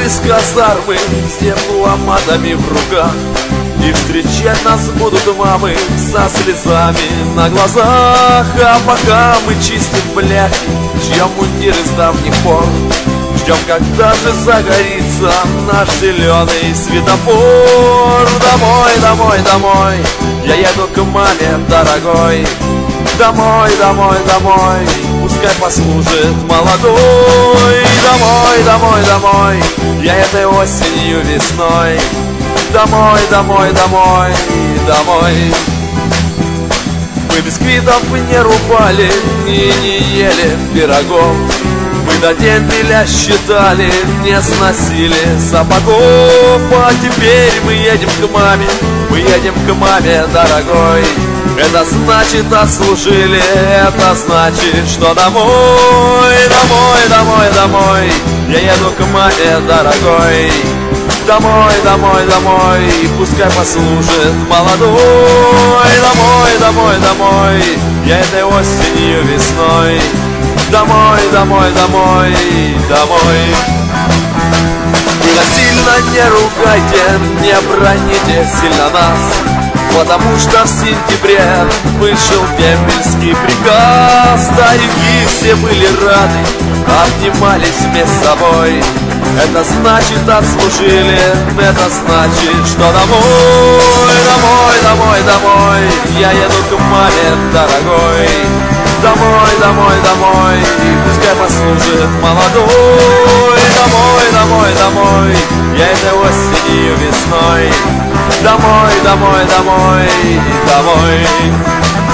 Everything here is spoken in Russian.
из казармы с дипломатами в руках, и встречать нас будут мамы со слезами на глазах. А пока мы чистим бляхи, чьем мундир из давних пор, ждем, когда же загорится наш зеленый светофор. Домой, домой, домой, я еду к маме дорогой. Домой, домой, домой, пускай послужит молодой. Домой, домой, домой, я этой осенью, весной. Домой, домой, домой, домой. Мы бисквитов не рубали и не ели пирогов, мы до дембеля считали, не сносили сапогов. А теперь мы едем к маме, мы едем к маме дорогой. Это значит отслужили, это значит, что домой. Домой, домой, домой, я еду к маме дорогой. Домой, домой, домой, пускай послужит молодой. Домой, домой, домой, я этой осенью, весной. Домой, домой, домой, домой. Вы насильно не ругайте, не броните сильно нас, потому что в сентябре вышел дембельский приказ. Старики все были рады, обнимались вместе с собой. Это значит отслужили, это значит, что домой. Домой, домой, домой, я еду к маме дорогой. Домой, домой, домой, пускай послужит молодой. Домой, домой, домой, я этой осенью, весной. Домой, домой, домой, домой.